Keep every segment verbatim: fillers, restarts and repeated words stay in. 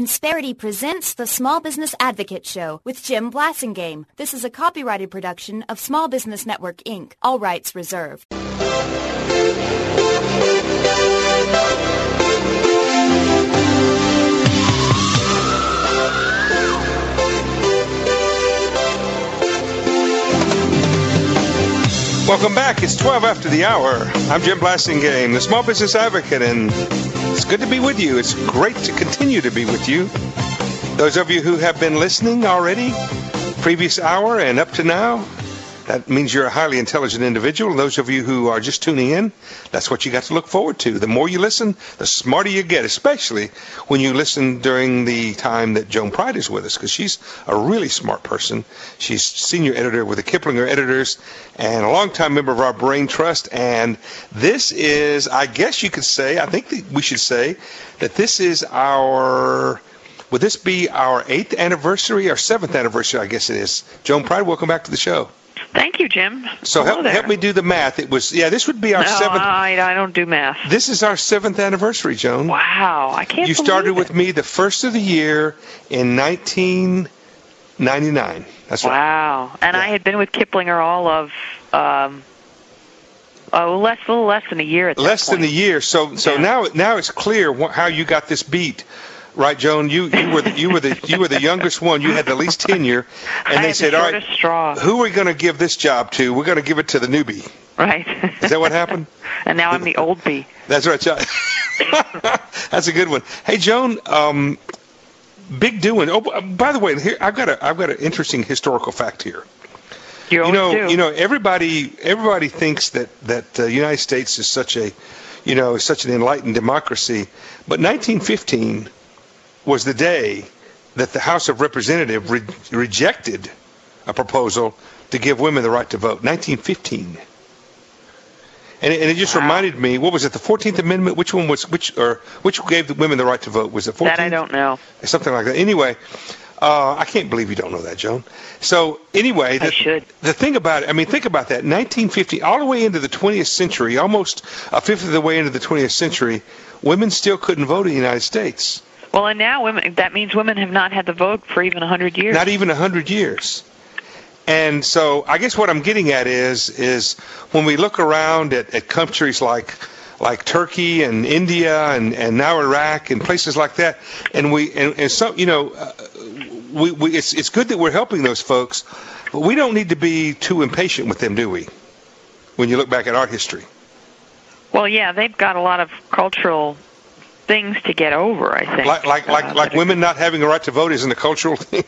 Insperity presents the Small Business Advocate Show with Jim Blasingame. This is a copyrighted production of Small Business Network, Incorporated. All rights reserved. Welcome back. It's twelve after the hour. I'm Jim Blasingame, the Small Business Advocate, and it's good to be with you. It's great to continue to be with you. Those of you who have been listening already, previous hour and up to now, that means you're a highly intelligent individual. Those of you who are just tuning in, that's what you got to look forward to. The more you listen, the smarter you get, especially when you listen during the time that Joan Pride is with us, because she's a really smart person. She's senior editor with the Kiplinger Editors and a longtime member of our Brain Trust. And this is, I guess you could say, I think that we should say that this is our, would this be our eighth anniversary, or seventh anniversary, I guess it is. Joan Pride, welcome back to the show. Thank you, Jim. So help, help me do the math. It was, yeah, this would be our no, seventh. I, I don't do math. This is our seventh anniversary, Joan. Wow, I can't You believe started it. with me the first of the year in nineteen ninety-nine. That's right. Wow, and Yeah. I had been with Kiplinger all of, um, oh, less, a little less than a year at that Less point. than a year. So, so Yeah. now, now it's clear wh- how you got this beat. Right, Joan. You you were the, you were the you were the youngest one. You had the least tenure, and I they had said, the "All right, shortest straw." who are we going to give this job to? We're going to give it to the newbie." Right. Is that what happened? And now I'm the old bee. That's right, John. That's a good one. Hey, Joan. Um, big doing. Oh, by the way, here I've got a I've got an interesting historical fact here. You, You always know, do. you know, everybody everybody thinks that that the uh, United States is such a, you know, such an enlightened democracy, but nineteen fifteen was the day that the House of Representatives re- rejected a proposal to give women the right to vote. nineteen fifteen. And it, and it just Wow. reminded me, what was it, the fourteenth Amendment? Which one was, which, or which gave the women the right to vote? Was it fourteenth? That I don't know. Something like that. Anyway, uh, I can't believe you don't know that, Joan. So anyway, the, I should. the thing about it, I mean, think about that. nineteen fifty, all the way into the twentieth century, almost a fifth of the way into the twentieth century, women still couldn't vote in the United States. Well, and now women, that means women have not had the vote for even one hundred years. Not even one hundred years. And so I guess what I'm getting at is is when we look around at, at countries like like Turkey and India and, and now Iraq and places like that, and we and, and so you know uh, we, we it's it's good that we're helping those folks, but we don't need to be too impatient with them, do we? When you look back at our history. Well, yeah, they've got a lot of cultural things to get over, I think. Like like like, Uh, like that are- women not having a right to vote isn't a cultural thing.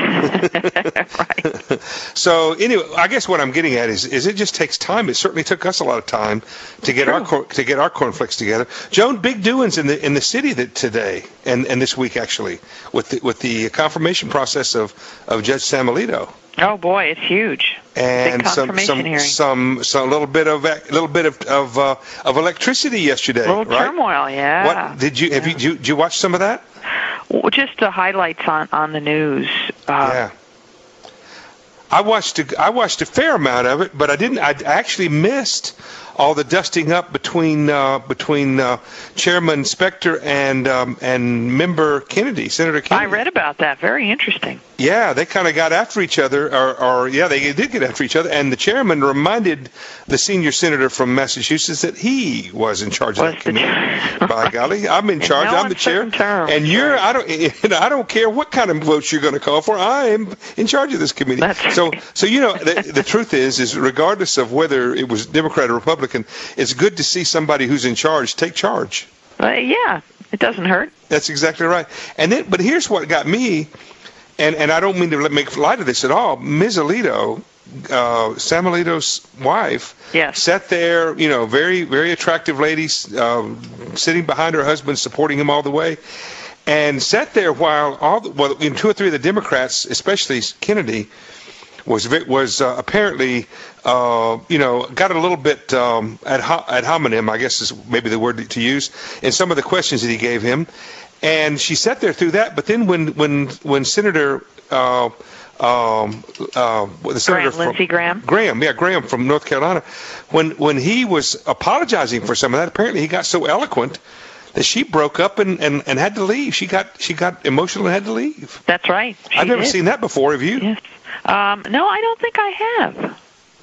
Right. So anyway, I guess what I'm getting at is, is it just takes time. It certainly took us a lot of time to get True. our cor- to get our cornflakes together. Joan, big doings in the in the city that today and, and this week actually with the, with the confirmation process of, of Judge Sam Alito. Oh boy, it's huge. And Big some confirmation some, hearing. some some little bit of a little bit of of, uh, of electricity yesterday, A little right? turmoil, yeah. What did you have you did you, did you watch some of that? Well, just the highlights on, on the news. Uh, Yeah. I watched a, I watched a fair amount of it, but I didn't. I actually missed all the dusting up between uh, between uh, Chairman Specter and um, and Member Kennedy, Senator Kennedy. I read about that. Very interesting. Yeah, they kind of got after each other, or, or yeah, they did get after each other. And the chairman reminded the senior senator from Massachusetts that he was in charge of Was that the committee. chair. By golly, I'm in In charge. no I'm the chair. uncertain terms, And you're. right. I don't. And I don't care what kind of votes you're going to call for. I am in charge of this committee. That's so, right. so you know, the, the truth is, is regardless of whether it was Democrat or Republican, it's good to see somebody who's in charge take charge. Uh, yeah, it doesn't hurt. That's exactly right. And then, but here's what got me, and, and I don't mean to make light of this at all. Miz Alito, uh, Sam Alito's wife, Yes. sat there, you know, very, very attractive lady, um, sitting behind her husband, supporting him all the way, and sat there while all, the, well, in two or three of the Democrats, especially Kennedy, was ve- was uh, apparently, uh, you know, got a little bit um, ad, ho- ad hominem, I guess is maybe the word to use, in some of the questions that he gave him. And she sat there through that. But then when when when Senator uh, um, uh, the senator Graham, from Lindsey Graham. Graham, yeah, Graham from North Carolina, when when he was apologizing for some of that, apparently he got so eloquent that she broke up and, and, and had to leave. She got she got emotional and had to leave. That's right. She I've never did. seen that before. Have you? Yes. Um, no, I don't think I have.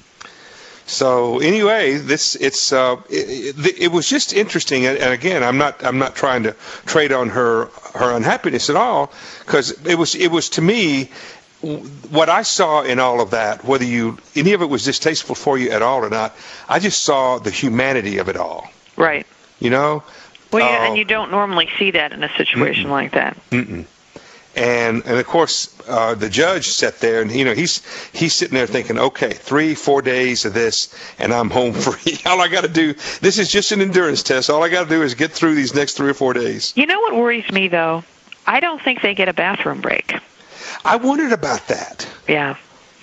So anyway, this it's uh, it, it, it was just interesting, and, and again, I'm not I'm not trying to trade on her her unhappiness at all, because it was it was to me what I saw in all of that, whether you any of it was distasteful for you at all or not, I just saw the humanity of it all. Right. You know. Well, yeah, uh, and you don't normally see that in a situation mm-mm. like that. Mm-mm. And and of course, uh, the judge sat there, and you know he's he's sitting there thinking, okay, three four days of this, and I'm home free. All I got to do, this is just an endurance test. All I got to do is get through these next three or four days. You know what worries me though? I don't think they get a bathroom break. I wondered about that. Yeah.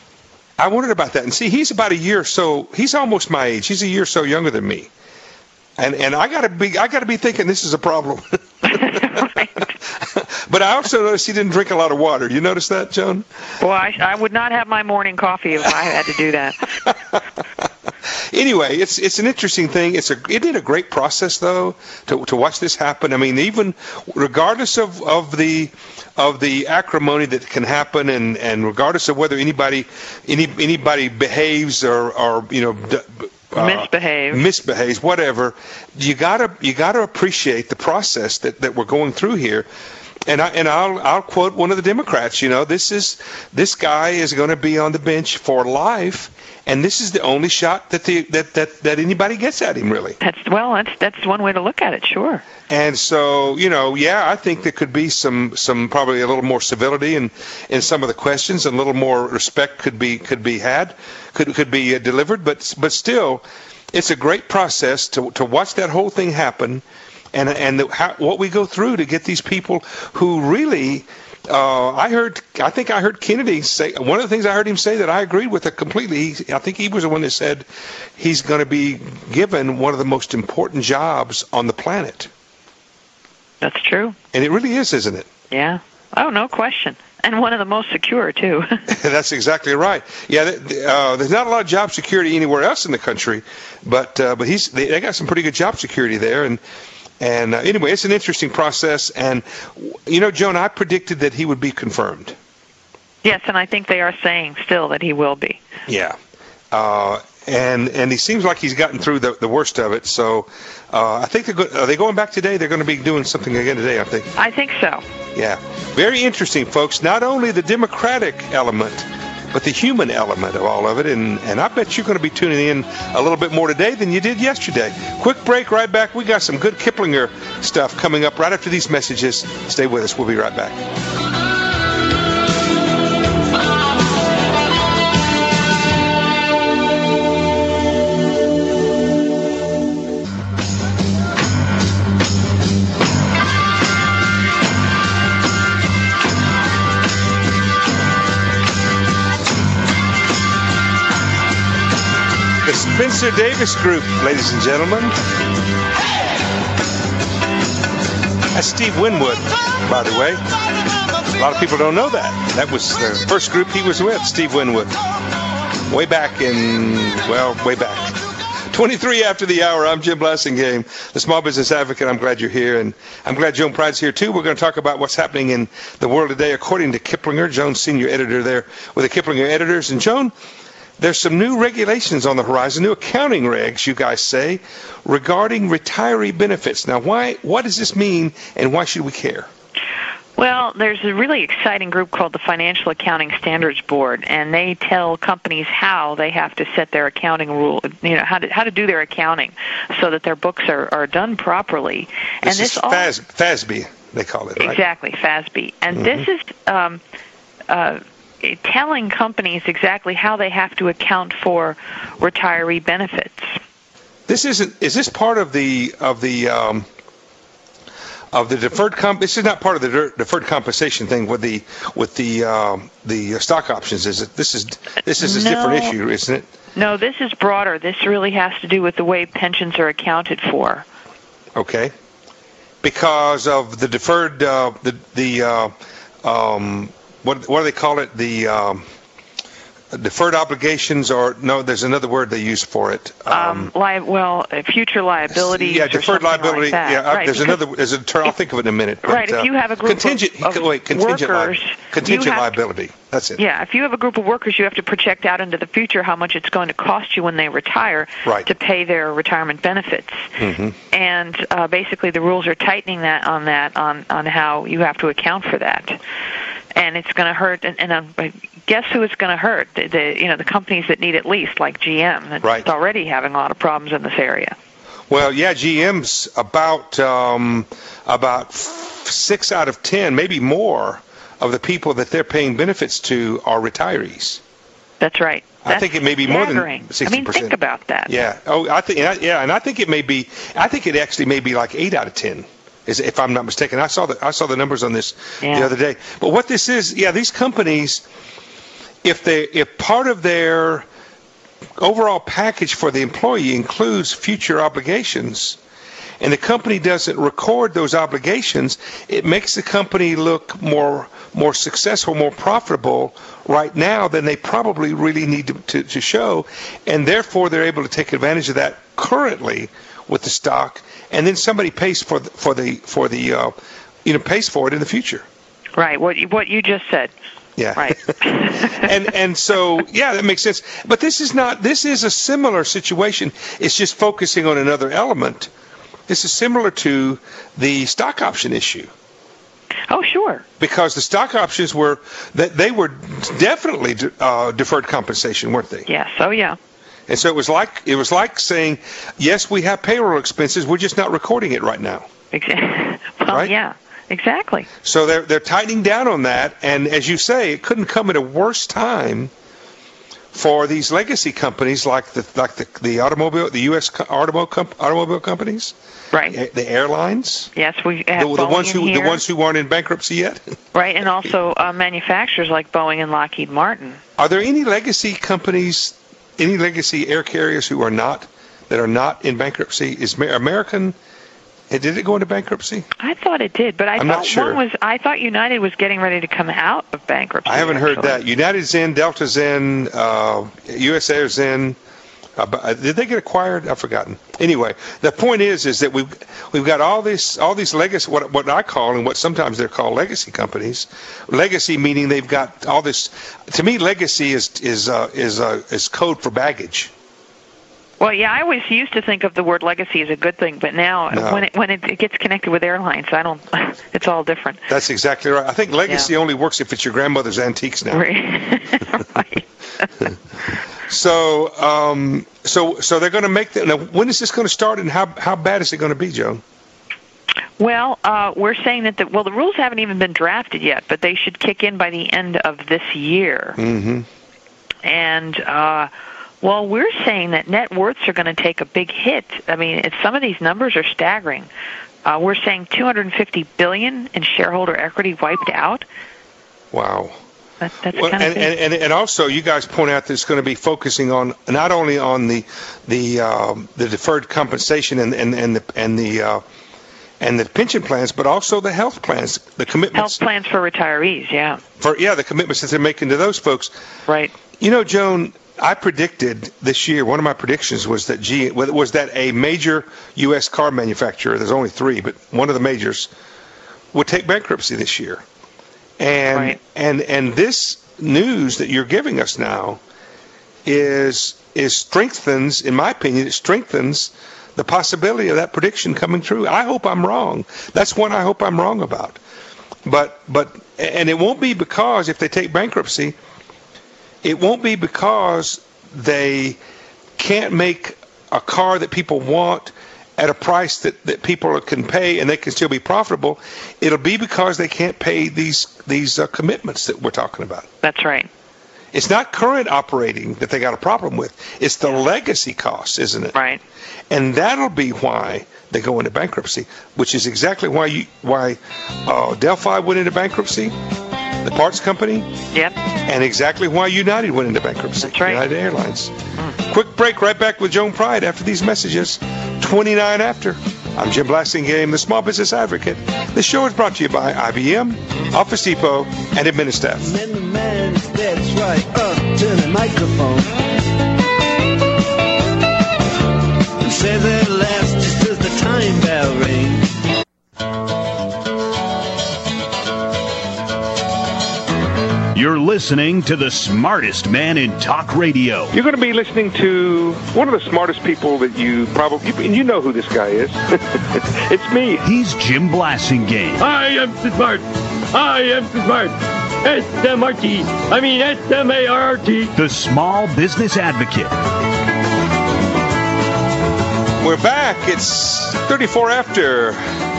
I wondered about that, and see, he's about a year or so. He's almost my age. He's a year or so younger than me, and and I got to be I got to be thinking this is a problem. Right. But I also noticed he didn't drink a lot of water. You notice that, Joan? Well, I, I would not have my morning coffee if I had to do that. Anyway, it's it's an interesting thing. It's a it did a great process though to to watch this happen. I mean, even regardless of, of the of the acrimony that can happen, and, and regardless of whether anybody any anybody behaves or or you know. Uh, misbehave misbehaves whatever, you gotta you gotta appreciate the process that, that we're going through here. And I and I'll I'll quote one of the Democrats. You know, this is this guy is going to be on the bench for life, and this is the only shot that the that, that, that anybody gets at him, really. That's well, that's that's one way to look at it, sure. And so, you know, yeah, I think there could be some, some probably a little more civility in, in some of the questions, and a little more respect could be could be had, could could be uh, delivered. But but still, it's a great process to to watch that whole thing happen, and and the, how, what we go through to get these people who really. Uh, I heard. I think I heard Kennedy say one of the things I heard him say that I agreed with it completely. He, I think he was the one that said he's going to be given one of the most important jobs on the planet. That's true. And it really is, isn't it? Yeah. Oh, no question. And one of the most secure, too. That's exactly right. Yeah, uh, there's not a lot of job security anywhere else in the country, but uh, but he's they, they got some pretty good job security there. And and uh, anyway, it's an interesting process. And you know, Joan, I predicted that he would be confirmed. Yes, and I think they are saying still that he will be. Yeah. Uh, and and he seems like he's gotten through the, the worst of it. So uh, I think they're go- are they going back today? They're going to be doing something again today, I think. I think so. Yeah. Very interesting, folks. Not only the Democratic element, but the human element of all of it. And, and I bet you're going to be tuning in a little bit more today than you did yesterday. Quick break, right back. We got some good Kiplinger stuff coming up right after these messages. Stay with us. We'll be right back. The Spencer Davis Group, ladies and gentlemen. That's Steve Winwood, by the way. A lot of people don't know that. That was the first group he was with, Steve Winwood. Way back in, well, way back. twenty-three after the hour, I'm Jim Blasingame, the Small Business Advocate. I'm glad you're here, and I'm glad Joan Pride's here, too. We're going to talk about what's happening in the world today, according to Kiplinger. Joan's senior editor there with the Kiplinger editors. And Joan, there's some new regulations on the horizon, new accounting regs, you guys say, regarding retiree benefits. Now, why? What does this mean, and why should we care? Well, there's a really exciting group called the Financial Accounting Standards Board, and they tell companies how they have to set their accounting rule, you know, how to how to do their accounting so that their books are, are done properly. This and this is F A S, F A S B, they call it, right? Exactly, F A S B. And mm-hmm. this is um, uh, telling companies exactly how they have to account for retiree benefits. This isn't. Is this part of the of the um, of the deferred comp? This is not part of the de- deferred compensation thing with the with the um, the stock options, is it? This is this is a no, different issue, isn't it? No, this is broader. This really has to do with the way pensions are accounted for. Okay, because of the deferred uh, the the uh, um, what what do they call it? The um, deferred obligations, or no, there's another word they use for it. Um, um li- well, uh, future liabilities. Yeah, deferred liability. Like yeah, right, there's another. There's a term. I'll think of it in a minute. But, right. If uh, you have a group contingent, of, of wait, contingent workers, li- contingent liability. To, That's it. Yeah, if you have a group of workers, you have to project out into the future how much it's going to cost you when they retire right. to pay their retirement benefits. Mm-hmm. And uh, basically, the rules are tightening that on that on on how you have to account for that. And it's going to hurt. And, and um, guess who it's going to hurt? The, the you know the companies that need it least, like G M, that's right. already having a lot of problems in this area. Well, yeah, G M's about um, about f- six out of ten, maybe more, of the people that they're paying benefits to are retirees. That's right. That's I think it may be staggering. more than sixty percent. I mean, think about that. Yeah. Oh, I think. Yeah, and I think it may be. I think it actually may be like eight out of ten. Is, if I'm not mistaken. I saw the I saw the numbers on this yeah. the other day. But what this is, yeah, these companies, if they if part of their overall package for the employee includes future obligations, and the company doesn't record those obligations, it makes the company look more more successful, more profitable right now than they probably really need to, to, to show, and therefore they're able to take advantage of that currently with the stock, and then somebody pays for the, for the for the uh, you know pays for it in the future. Right. What you, what you just said. Yeah. Right. and and so yeah, that makes sense. But this is not. This is a similar situation. It's just focusing on another element. This is similar to the stock option issue. Oh, sure. Because the stock options were that they were definitely uh, deferred compensation, weren't they? Yes. Oh, yeah. And so it was like it was like saying, yes, we have payroll expenses, we're just not recording it right now. Exactly. Well, right? Yeah, exactly. So they're they're tightening down on that, and as you say, it couldn't come at a worse time for these legacy companies like the like the, the automobile, the U S automobile comp, automobile companies, right? The airlines. Yes, we have the, the ones who here. the ones who aren't in bankruptcy yet. Right, and also uh, manufacturers like Boeing and Lockheed Martin. Are there any legacy companies? Any legacy air carriers who are not that are not in bankruptcy? Is American? Did it go into bankruptcy? I thought it did, but I I'm thought not sure. one was. I thought United was getting ready to come out of bankruptcy. I haven't actually. heard that. United's in, Delta's in, uh, U S Air's in. Uh, did they get acquired? I've forgotten. Anyway, the point is, is that we've we've got all this, all these legacy, what what I call and what sometimes they're called legacy companies. Legacy meaning they've got all this. To me, legacy is is uh, is uh, is code for baggage. Well, yeah, I always used to think of the word legacy as a good thing, but now No. when it when it gets connected with airlines, I don't. It's all different. That's exactly right. I think legacy Yeah. only works if it's your grandmother's antiques now. Right. So, um, so, so they're going to make that. Now, when is this going to start, and how how bad is it going to be, Joan? Well, uh, we're saying that the well, the rules haven't even been drafted yet, but they should kick in by the end of this year. Mm-hmm. And uh, well, we're saying that net worths are going to take a big hit. I mean, it's, some of these numbers are staggering. Uh, we're saying two hundred fifty billion dollars in shareholder equity wiped out. Wow. That, that's Well, kind and, of big. and, and also, you guys point out that it's going to be focusing on not only on the the um, the deferred compensation and and and the and the uh, and the pension plans, but also the health plans, the commitments. Health plans for retirees, yeah. For yeah, the commitments that they're making to those folks. Right. You know, Joan, I predicted this year. One of my predictions was that G was that a major U S car manufacturer. There's only three, but one of the majors would take bankruptcy this year. And Right. and and this news that you're giving us now is is strengthens, in my opinion, it strengthens the possibility of that prediction coming true. I hope I'm wrong. That's one I hope I'm wrong about. But but and it won't be because if they take bankruptcy, it won't be because they can't make a car that people want at a price that, that people can pay and they can still be profitable. It'll be because they can't pay these these uh, commitments that we're talking about. That's right. It's not current operating that they got a problem with. It's the legacy costs, isn't it? Right. And that'll be why they go into bankruptcy, which is exactly why you why uh, Delphi went into bankruptcy, the parts company. Yep. And exactly why United went into bankruptcy. That's right. United Airlines. Mm. Quick break, right back with Joan Pride after these messages. twenty-nine after. I'm Jim Blasingame, the Small Business Advocate. This show is brought to you by I B M, Office Depot, and Administstaff. Man, the man, that's right, up to the microphone. And says at last, just as the time bell rings. You're listening to the smartest man in talk radio. You're going to be listening to one of the smartest people that you probably, and you know who this guy is. It's me. He's Jim Blasingame. I am smart. I am smart. S M R T. I mean S M A R R T. The Small Business Advocate. We're back. It's thirty-four after.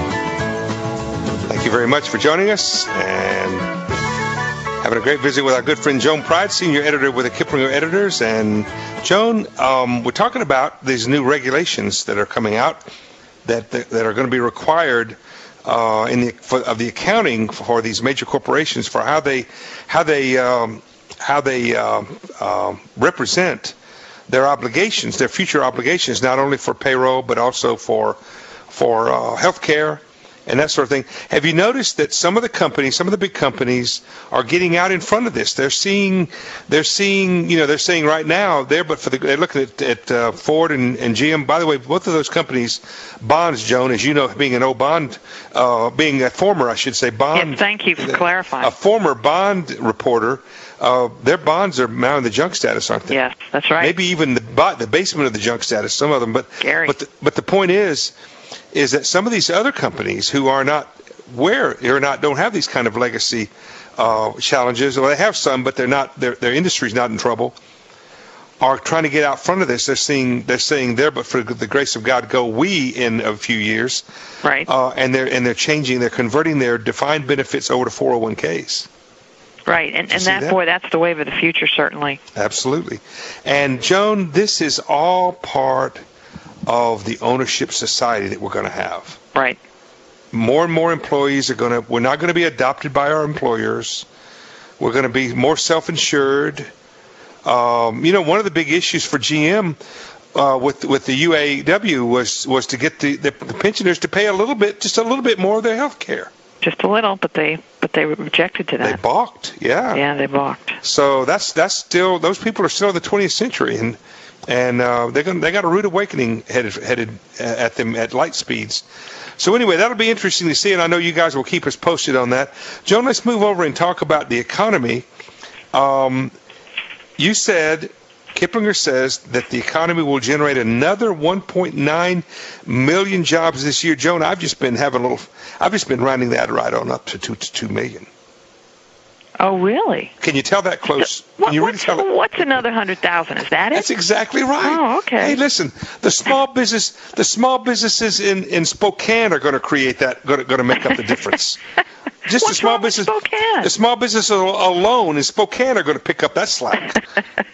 Thank you very much for joining us and having a great visit with our good friend Joan Pride, senior editor with the Kiplinger Editors. And Joan, um, we're talking about these new regulations that are coming out that that, that are going to be required uh, in the for, of the accounting for these major corporations for how they how they um, how they um, uh, represent their obligations, their future obligations, not only for payroll but also for for uh, health care and that sort of thing. Have you noticed that some of the companies, some of the big companies, are getting out in front of this? They're seeing, they're seeing, you know, they're saying right now, they're but for the, they're looking at, at uh, Ford and, and G M. By the way, both of those companies, bonds, Joan, as you know, being an old bond, uh, being a former, I should say, bond. Yes, thank you for clarifying. A former bond reporter. Uh, their bonds are now in the junk status, aren't they? Yes, that's right. Maybe even the the basement of the junk status, some of them. But Gary. but the, but the point is. is that some of these other companies who are not where or not don't have these kind of legacy uh, challenges, or they have some, but they're not their their industry's not in trouble, are trying to get out front of this. They're seeing they're saying there, but for the grace of God, go we in a few years, right? Uh, and they're and they're changing, they're converting their defined benefits over to four oh one Ks. Right, and, and that, that, boy, that's the wave of the future, certainly. Absolutely. And Joan, this is all part of the ownership society that we're going to have. Right. More and more employees are going to, we're not going to be adopted by our employers. We're going to be more self-insured. Um, you know, one of the big issues for G M uh, with with the U A W was was to get the, the, the pensioners to pay a little bit, just a little bit more of their health care. Just a little, but they but they objected to that. They balked, yeah. Yeah, they balked. So that's that's still, those people are still in the twentieth century, and and uh, they're going they got a rude awakening headed headed at them at light speeds. So anyway, that'll be interesting to see, and I know you guys will keep us posted on that. Joan, let's move over and talk about the economy. Um, you said, Kiplinger says that the economy will generate another one point nine million jobs this year. Joan, I've just been having a little, I've just been rounding that right on up to two to two million. Oh, really? Can you tell that close? What, Can you really what's, tell it? What's another hundred thousand? Is that it? That's exactly right. Oh, okay. Hey, listen, the small business, the small businesses in, in Spokane are going to create that, going to, going to make up the difference. Just What's the small wrong with business, Spokane? the small business alone in Spokane are going to pick up that slack.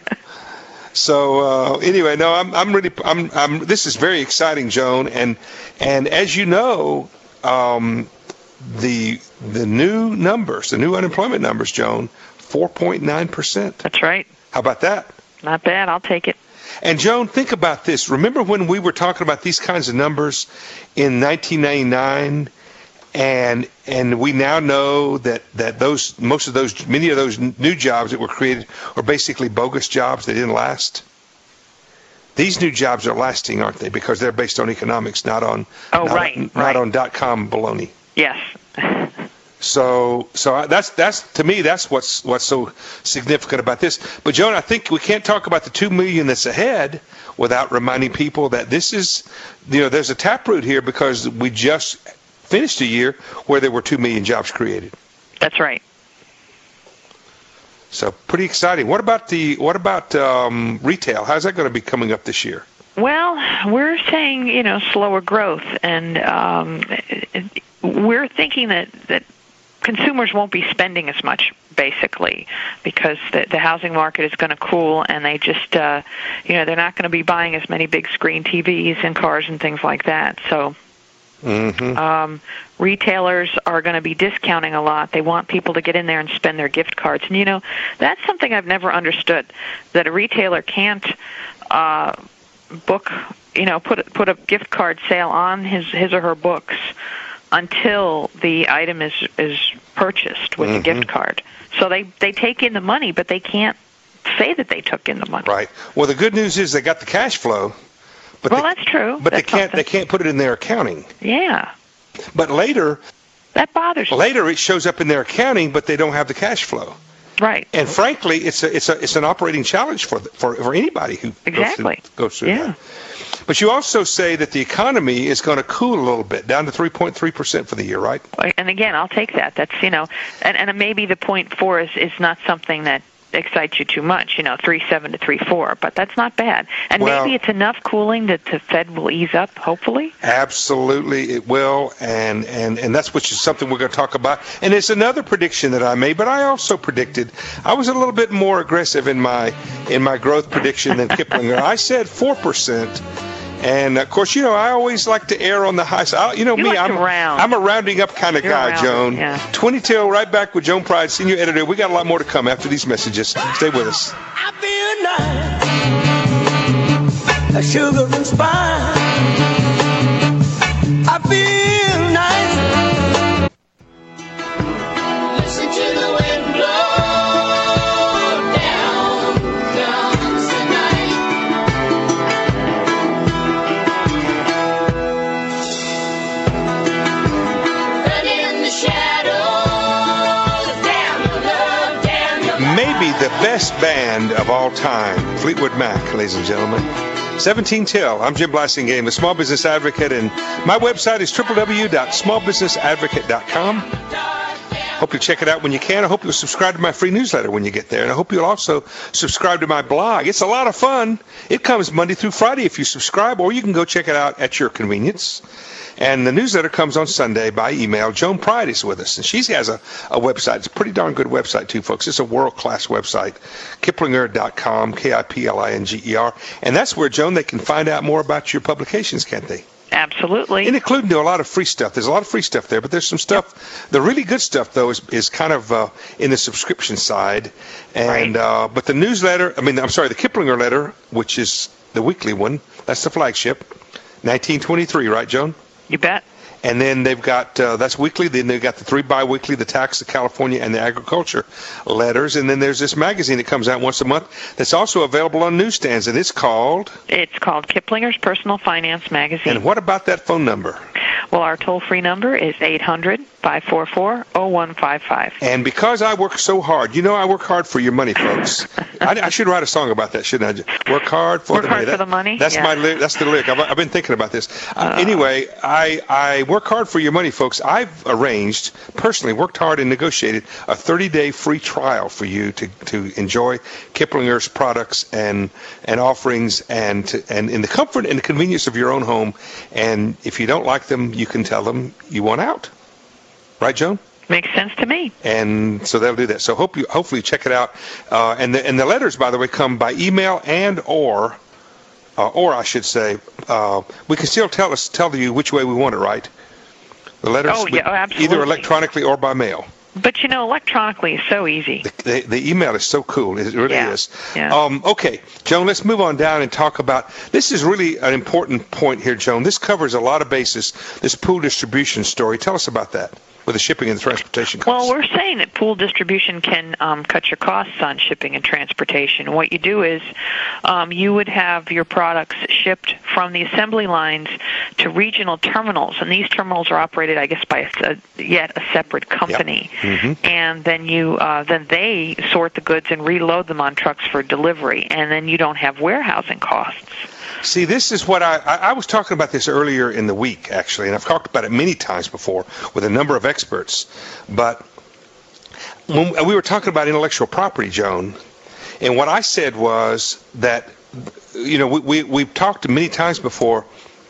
So uh, anyway, no, I'm I'm really I'm I'm. This is very exciting, Joan, and and as you know, um, the the new numbers, the new unemployment numbers, Joan, four point nine percent. That's right. How about that? Not bad. I'll take it. And Joan, think about this. Remember when we were talking about these kinds of numbers in nineteen ninety-nine? And and we now know that, that those most of those many of those new jobs that were created are basically bogus jobs that didn't last. These new jobs are lasting, aren't they? Because they're based on economics, not on oh not, right, not right. on dot com baloney. Yes. So so that's that's to me that's what's what's so significant about this. But Joan, I think we can't talk about the two million that's ahead without reminding people that this is, you know, there's a taproot here because we just finished a year where there were two million jobs created. That's right. So pretty exciting. What about the what about um, retail? How's that going to be coming up this year? Well, we're saying, you know, slower growth, and um, we're thinking that that consumers won't be spending as much, basically, because the, the housing market is going to cool, and they just, uh, you know, they're not going to be buying as many big screen T Vs and cars and things like that. So. Mm-hmm. Um, retailers are going to be discounting a lot. They want people to get in there and spend their gift cards. And, you know, that's something I've never understood, that a retailer can't uh, book, you know, put put a gift card sale on his his or her books until the item is is purchased with mm-hmm. the gift card. So they they take in the money, but they can't say that they took in the money. Right. Well, the good news is they got the cash flow. But well, they, that's true. But that's they can't something. they can't put it in their accounting. Yeah. But later, that bothers me. Later, it shows up in their accounting, but they don't have the cash flow. Right. And frankly, it's a it's a it's an operating challenge for the, for for anybody who exactly. goes through, goes through yeah. that. But you also say that the economy is going to cool a little bit, down to three point three percent for the year, right? And again, I'll take that. That's, you know, and, and maybe the point four is, is not something that excites you too much, you know, three seven to three four, but that's not bad. And well, maybe it's enough cooling that the Fed will ease up, hopefully. Absolutely, it will, and and and that's which is something we're going to talk about. And it's another prediction that I made, but I also predicted I was a little bit more aggressive in my in my growth prediction than Kiplinger. I said four percent. And of course, you know, I always like to err on the high side. You know you me, like I'm, I'm a rounding up kind of You're guy, Joan. Yeah. twenty till, right back with Joan Pride, senior editor. We got a lot more to come after these messages. Stay with us. I feel nice, a sugar and spice. I feel nice. Listen to the wind blow down, comes the night. Maybe the best band of all time, Fleetwood Mac, ladies and gentlemen. seventeen till. I'm Jim Blasingame, the Small Business Advocate, and my website is w w w dot small business advocate dot com. Hope you'll check it out when you can. I hope you'll subscribe to my free newsletter when you get there, and I hope you'll also subscribe to my blog. It's a lot of fun. It comes Monday through Friday if you subscribe, or you can go check it out at your convenience. And the newsletter comes on Sunday by email. Joan Pride is with us, and she has a, a website. It's a pretty darn good website, too, folks. It's a world-class website, kiplinger dot com, K I P L I N G E R. And that's where, Joan, they can find out more about your publications, can't they? Absolutely. And including a lot of free stuff. There's a lot of free stuff there, but there's some stuff. Yep. The really good stuff, though, is, is kind of uh, in the subscription side. And right. uh, But the newsletter, I mean, I'm sorry, the Kiplinger letter, which is the weekly one, that's the flagship, nineteen twenty-three, right, Joan? You bet. And then they've got, uh, that's weekly, then they've got the three bi-weekly, the tax, the California, and the agriculture letters. And then there's this magazine that comes out once a month that's also available on newsstands, and it's called? It's called Kiplinger's Personal Finance Magazine. And what about that phone number? Well, our toll-free number is eight hundred, five four four, zero one five five. And because I work so hard, you know I work hard for your money, folks. I, I should write a song about that, shouldn't I? Work hard for work the hard money. For that, the money? That's yeah. my that's the lyric. I've, I've been thinking about this. Uh, uh, anyway, I, I work hard for your money, folks. I've arranged, personally, worked hard and negotiated a thirty-day free trial for you to, to enjoy Kiplinger's products and and offerings and to, and in the comfort and the convenience of your own home. And if you don't like them, you can tell them you want out. Right, Joan? Makes sense to me. And so they'll do that. So hope you, hopefully you check it out. Uh, and, the, and the letters, by the way, come by email and or, uh, or I should say, uh, we can still tell us tell you which way we want it, right? The letters, oh, yeah, oh, absolutely. Either electronically or by mail. But, you know, electronically is so easy. The, the, the email is so cool. It really yeah. is. Yeah. Um, okay, Joan, let's move on down and talk about, this is really an important point here, Joan. This covers a lot of bases, this pool distribution story. Tell us about that. With the shipping and the transportation costs. Well, we're saying that pool distribution can um, cut your costs on shipping and transportation. What you do is um, you would have your products shipped from the assembly lines to regional terminals, and these terminals are operated, I guess, by a, a, yet a separate company. Yep. Mm-hmm. And then you uh, then they sort the goods and reload them on trucks for delivery, and then you don't have warehousing costs. See, this is what I, I, I was talking about this earlier in the week, actually, and I've talked about it many times before with a number of experts. But when we were talking about intellectual property, Joan, and what I said was that, you know, we, we, we've talked many times before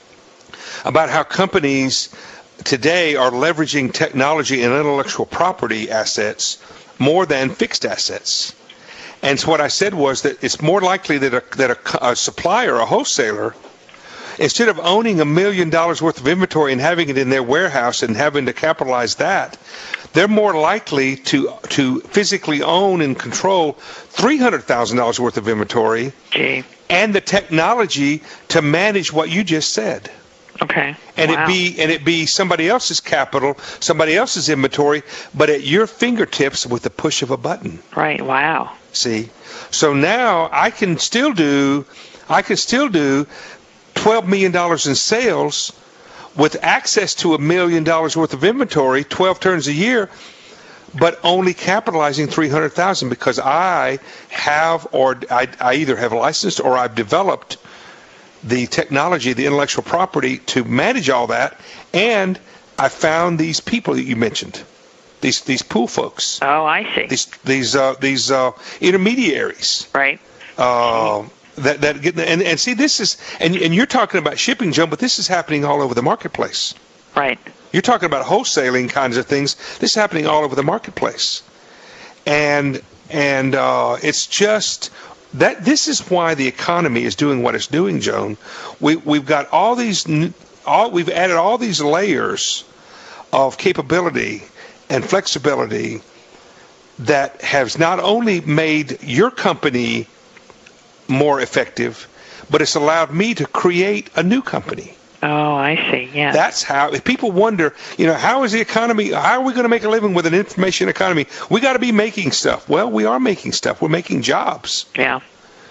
about how companies today are leveraging technology and intellectual property assets more than fixed assets. And so what I said was that it's more likely that a, that a, a supplier, a wholesaler, instead of owning a million dollars worth of inventory and having it in their warehouse and having to capitalize that, they're more likely to to physically own and control three hundred thousand dollars worth of inventory. Gee. and the technology to manage what you just said. Okay. And wow. it be and it be somebody else's capital, somebody else's inventory, but at your fingertips with the push of a button. Right. Wow. See, so now I can still do, I can still do twelve million dollars in sales with access to a million dollars worth of inventory, twelve turns a year, but only capitalizing three hundred thousand because I have, or I, I either have licensed or I've developed the technology, the intellectual property to manage all that, and I found these people that you mentioned, these these pool folks. Oh, I see. These these uh, these uh, intermediaries. Right. Uh, that that get and and see this is and and you're talking about shipping, Joan, but this is happening all over the marketplace. Right. You're talking about wholesaling kinds of things. This is happening all over the marketplace, and and uh, it's just. That this is why the economy is doing what it's doing, Joan. We we've got all these all we've added all these layers of capability and flexibility that has not only made your company more effective, but it's allowed me to create a new company. Oh, I see. Yeah. That's how, if people wonder, you know, how is the economy, how are we going to make a living with an information economy? We got to be making stuff. Well, we are making stuff. We're making jobs. Yeah.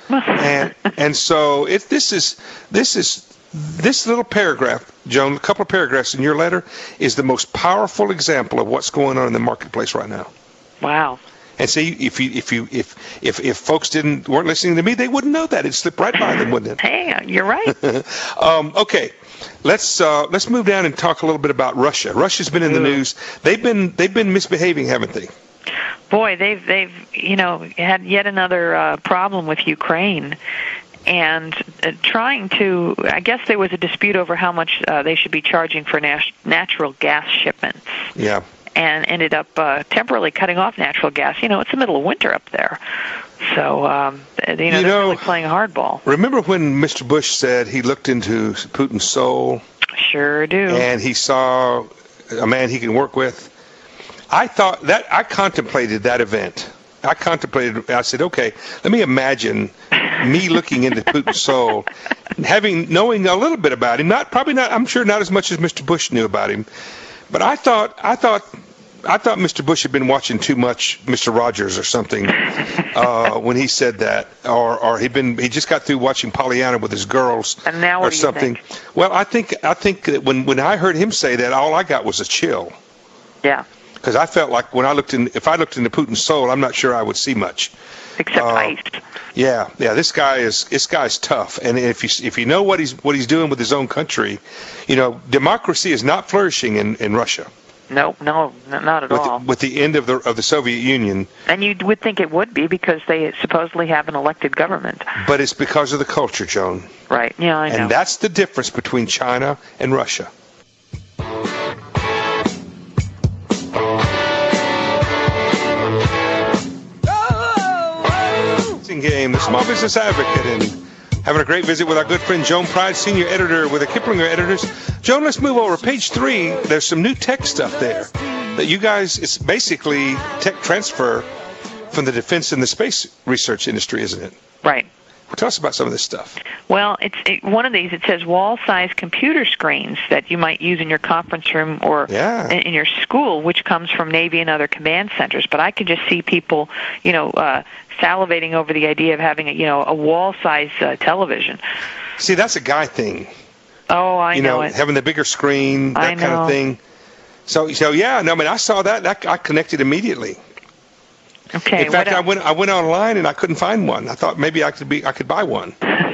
and and so it, this is, this is, this little paragraph, Joan, a couple of paragraphs in your letter is the most powerful example of what's going on in the marketplace right now. Wow. And see, if you, if you, if, if, if folks didn't, weren't listening to me, they wouldn't know that. It'd slip right by them, wouldn't it? Hey, you're right. um, okay. Let's uh, let's move down and talk a little bit about Russia. Russia's been in the news. They've been they've been misbehaving, haven't they? Boy, they've they've you know had yet another uh, problem with Ukraine, and uh, trying to. I guess there was a dispute over how much uh, they should be charging for nat- natural gas shipments. Yeah. And ended up uh, temporarily cutting off natural gas. You know, it's the middle of winter up there. So, um, you know, you they're know, really playing hardball. Remember when Mister Bush said he looked into Putin's soul? Sure do. And he saw a man he can work with? I thought that, I contemplated that event. I contemplated, I said, okay, let me imagine me looking into Putin's soul, having, knowing a little bit about him, not, probably not, I'm sure not as much as Mister Bush knew about him. But I thought, I thought, I thought Mister Bush had been watching too much Mister Rogers or something uh, when he said that, or or he'd been he just got through watching Pollyanna with his girls and now what or do you something. Think? Well, I think I think that when when I heard him say that, all I got was a chill. Yeah. Because I felt like when I looked in, if I looked into Putin's soul, I'm not sure I would see much. Except uh, ice. Yeah, yeah. This guy is this guy's tough, and if you if you know what he's what he's doing with his own country, you know, democracy is not flourishing in, in Russia. No, no, not at with all. The, with the end of the of the Soviet Union. And you would think it would be because they supposedly have an elected government. But it's because of the culture, Joan. Right. Yeah, I know. And that's the difference between China and Russia. Game, the Small Business Advocate, and having a great visit with our good friend Joan Pride, senior editor with the Kiplinger Editors. Joan, let's move over. Page three, there's some new tech stuff there that you guys, it's basically tech transfer from the defense and the space research industry, isn't it? Right. Well, tell us about some of this stuff. Well, it's it, one of these. It says wall-size computer screens that you might use in your conference room or yeah. in, in your school, which comes from Navy and other command centers. But I can just see people, you know, uh, salivating over the idea of having a, you know, a wall-size uh, television. See, that's a guy thing. Oh, I you know, know it. Having the bigger screen, that I kind know. of thing. So, so yeah, no, I mean, I saw that. that I connected immediately. Okay. In fact, what I went I went online and I couldn't find one. I thought maybe I could be I could buy one.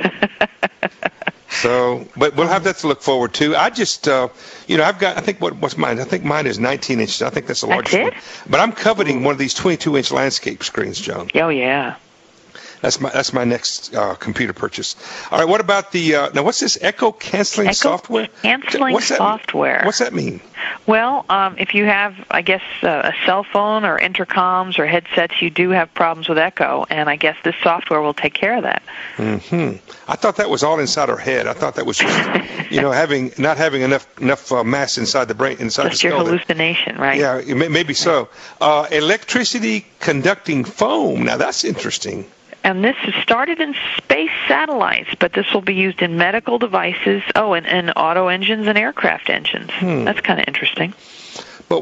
So, but we'll have that to look forward to. I just, uh, you know, I've got I think what what's mine? I think mine is nineteen inches. I think that's the largest That's it? one. But I'm coveting one of these twenty-two inch landscape screens, Joan. Oh yeah. That's my that's my next uh, computer purchase. All right, what about the uh, now? What's this echo canceling Echo software? canceling what's that, software. What's that mean? Well, um, if you have, I guess, uh, a cell phone or intercoms or headsets, you do have problems with echo, and I guess this software will take care of that. Hmm. I thought that was all inside our head. I thought that was just, you know, having not having enough enough uh, mass inside the brain, inside Just the your skull. hallucination, right? Yeah, it may, maybe so. Uh, electricity conducting foam. Now that's interesting. And this is started in space satellites, but this will be used in medical devices, oh, and, and auto engines and aircraft engines. Hmm. That's kind of interesting. But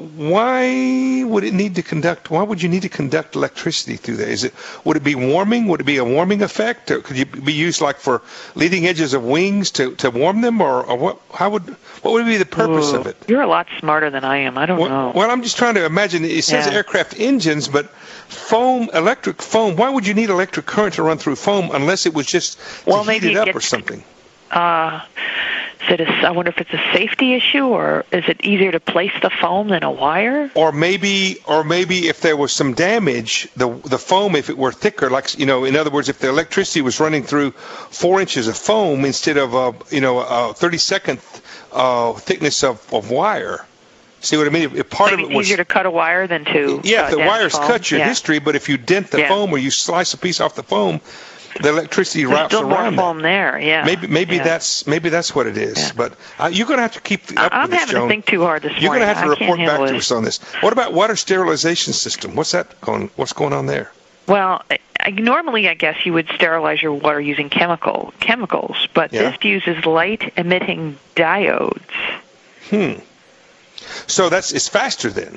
why would it need to conduct, why would you need to conduct electricity through there? Is it, would it be warming? Would it be a warming effect? Or could it be used like for leading edges of wings to, to warm them? Or, or what, how would, what would be the purpose Ooh, of it? You're a lot smarter than I am. I don't well, know. Well, I'm just trying to imagine. It says yeah. aircraft engines, but foam, electric foam, why would you need electric current to run through foam unless it was just to well, heat maybe it up gets, or something? Uh, is it a, I wonder if it's a safety issue, or is it easier to place the foam than a wire? Or maybe, or maybe if there was some damage, the the foam, if it were thicker, like, you know, in other words, if the electricity was running through four inches of foam instead of a, you know, a thirty-second uh, thickness of, of wire. See what I mean? If part maybe of it was easier to cut a wire than to yeah, if the wires foam. cut your yeah. history, but if you dent the yeah. foam or you slice a piece off the foam, the electricity There's wraps still around more foam that. there, yeah. Maybe, maybe yeah. that's maybe that's what it is. Yeah. But uh, you're going to have to keep up I'm with this, having Joan. to think too hard this You're morning. going to have to I report can't back handle to it. us on this. What about water sterilization system? What's that going? What's going on there? Well, I, normally, I guess you would sterilize your water using chemical chemicals, but yeah. this uses light-emitting diodes. Hmm. So that's it's faster then.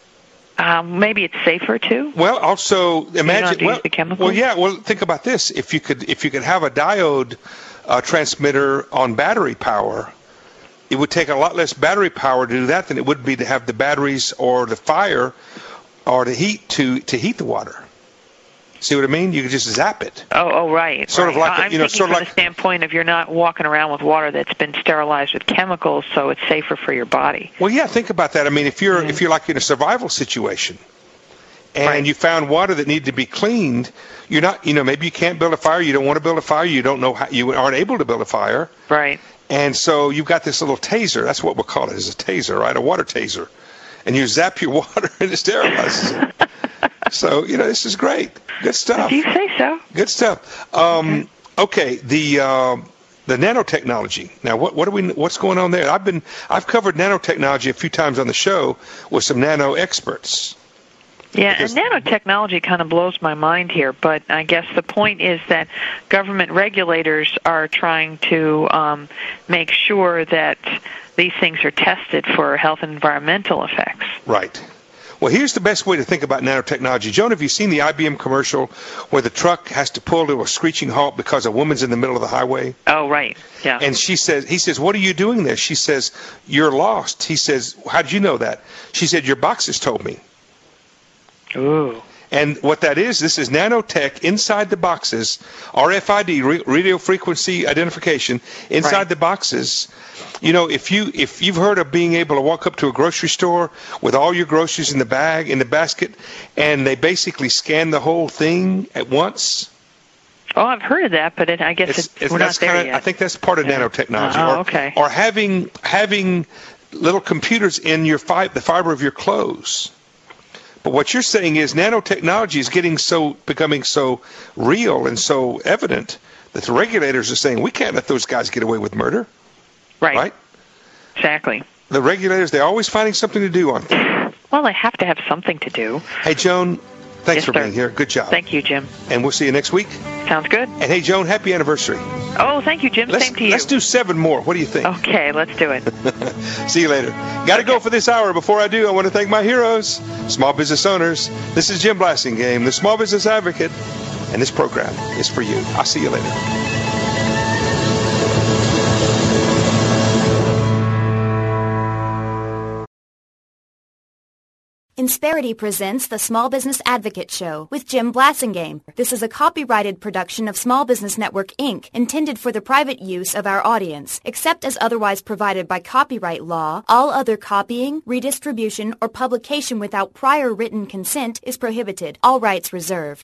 Um, maybe it's safer too. Well, also imagine. You don't have to well, use the chemicals? well, yeah. Well, think about this. If you could, if you could have a diode uh, transmitter on battery power, it would take a lot less battery power to do that than it would be to have the batteries or the fire or the heat to to heat the water. See what I mean? You could just zap it. Oh, oh, right. Sort right. of like, I'm you know, thinking sort of from like the standpoint of you're not walking around with water that's been sterilized with chemicals, so it's safer for your body. Well, yeah. Think about that. I mean, if you're mm-hmm. if you're like in a survival situation, and right. you found water that needed to be cleaned, you're not, you know, maybe you can't build a fire. You don't want to build a fire. You don't know how. You aren't able to build a fire. Right. And so you've got this little taser. That's what we'll call it, is a taser, right? A water taser. And you zap your water and it sterilizes it. So, you know, this is great. Good stuff. Do you say so? Good stuff. Um, okay, the uh, the nanotechnology. Now, what what are we? What's going on there? I've been I've covered nanotechnology a few times on the show with some nano experts. Yeah, Because and nanotechnology kind of blows my mind here, but I guess the point is that government regulators are trying to um, make sure that these things are tested for health and environmental effects. Right. Well, here's the best way to think about nanotechnology. Joan, have you seen the I B M commercial where the truck has to pull to a screeching halt because a woman's in the middle of the highway? Oh, right. Yeah. And she says, he says, what are you doing there? She says, you're lost. He says, how did you know that? She said, your boxes told me. Ooh. And what that is, this is nanotech inside the boxes, R F I D, radio frequency identification, inside right. the boxes. You know, if you if you've heard of being able to walk up to a grocery store with all your groceries in the bag, in the basket, and they basically scan the whole thing at once. Oh, I've heard of that, but it, I guess It's, it, it's, we're that's not there kinda, yet. I think that's part of yeah. nanotechnology. Oh, or, okay. Or having having little computers in your fi- the fiber of your clothes. But what you're saying is nanotechnology is getting so becoming so real and so evident that the regulators are saying we can't let those guys get away with murder. Right. Right? Exactly. The regulators, they're always finding something to do, aren't they? Well, they have to have something to do. Hey, Joan, thanks yes, for sir. being here. Good job. Thank you, Jim. And we'll see you next week. Sounds good. And hey, Joan, happy anniversary. Oh, thank you, Jim. Let's, Same to you. let's do seven more. What do you think? Okay, let's do it. See you later. Got to go for this hour. Before I do, I want to thank my heroes, small business owners. This is Jim Blasingame, the Small Business Advocate, and this program is for you. I'll see you later. Insperity presents the Small Business Advocate Show with Jim Blasingame. This is a copyrighted production of Small Business Network, Incorporated, intended for the private use of our audience. Except as otherwise provided by copyright law, all other copying, redistribution, or publication without prior written consent is prohibited. All rights reserved.